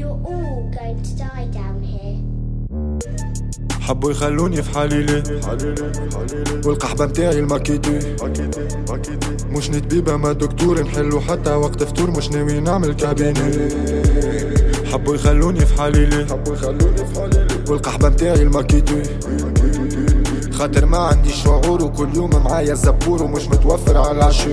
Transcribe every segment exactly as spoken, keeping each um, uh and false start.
You're all going to die down here. حبوا يخلوني في حالي ليه والقحبة متاعي الماكيتي مش نتبيبة ما دكتور نحلو حتى وقت فطور مش ناوي نعمل كابيني حبوا يخلوني في حالي ليه والقحبة متاعي الماكيتي خاطر ما عندي شعور وكل يوم معايا الزبور ومش متوفر على العشي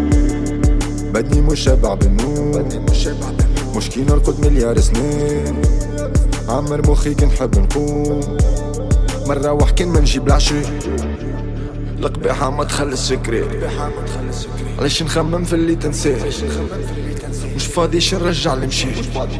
بدني مش شبع بالنور مش كي نرقد مليار سنين عمر مخي كي نحب نقوم مرة وحكين ما نجيب العشي القبيحة ما تخلص فكري علاش نخمم في اللي تنساه مش فاضي نرجع اللي مشي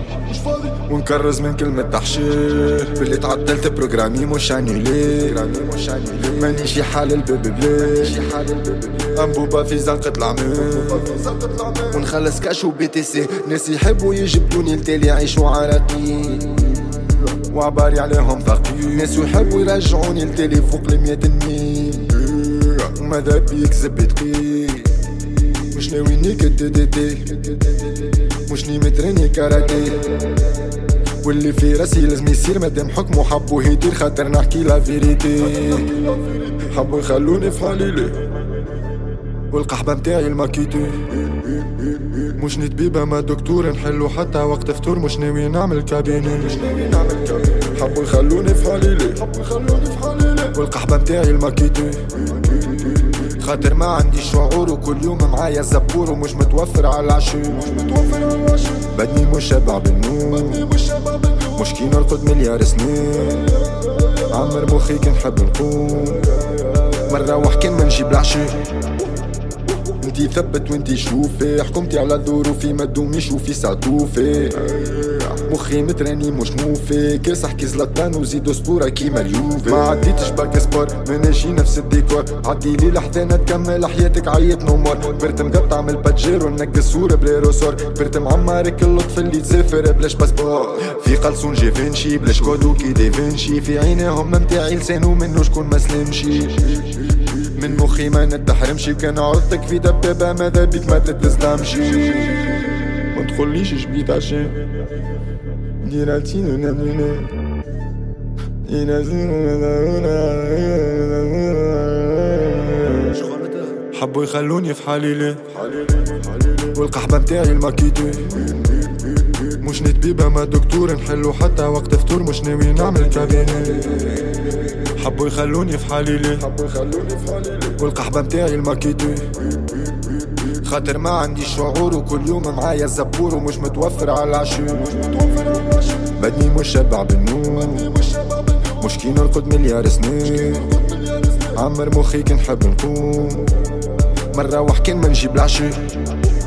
ونكرز من كلمة تحشير باللي تعطلت بروجرامي مش انيلي مانيش في حال البيبي بلي انبوبة في زنقة العمير ونخلص كاش وبي تي سي ناس يحبوا يجبدوني لتالي يعيشوا عراقي وعباري عليهم فقير ناس يحبوا يرجعوني لتالي فوق المية الميل وماذا بيك زبيتقي مش ناوي نيكد دي تي مش ني متريني كاراتيه واللي في راسي لازم يصير مادام حكمه حبو يدير خاطر نحكي لا فيريتي حبوا يخلوني في حالي ليه والقحبة متاعي الماكيتي مش نتبيبة ما دكتور نحلو حتى وقت فطور مش ناوي نعمل كابيني حبوا يخلوني في حالي ليه والقحبة متاعي الماكيتي خاطر ما عندي شعور وكل يوم معايا الزبور ومش متوفر على العشي بدني مش شبع بالنور مش كي نرقد مليار سنين عمر مخي كي نحب نقوم مرة وحكين ما نجيب العشي انتي ثبت وانتي شوفي حكمتي على ظروفي ما تدومي شوفي ساعتوفي مخي متراني مش موفي كاس احكي زلطان وزيد اسطورة كيما اليوفي ما عديتش باك سبور ما نجي نفس الديكور عدي لي لحظة تكمل حياتك عيط نومور برت مقطع من الباتجيرو نقص صورة بلا روسور برت معمرك اللطف اللي تسافر بلاش باسبور في قلصون جيفينشي بلاش كودو كي ديفينشي في عينيهم ممتاعي لسانو منو شكون ما سلمشي من مخي ما نتحرمشي كان عرضتك في دبابة ماذا بيك ما تتسلمشي ما تقوليش جبيت عشان ديراتينو نانونا حبوا يخلوني في حالي ليه والقحبة متاعي الماكيتي مش نتبيبة ما دكتور نحلو حتى وقت فطور مش ناوي نعمل كابيني حبوا يخلوني في حالي ليه والقحبة متاعي الماكيتي خاطر ما عندي شعور وكل يوم معايا الزبور ومش متوفر على العشي بدني مش شبع بالنور مش كي نرقد مليار سنين عمر مخي كي نحب نقوم مرة وحكين ما نجيب العشي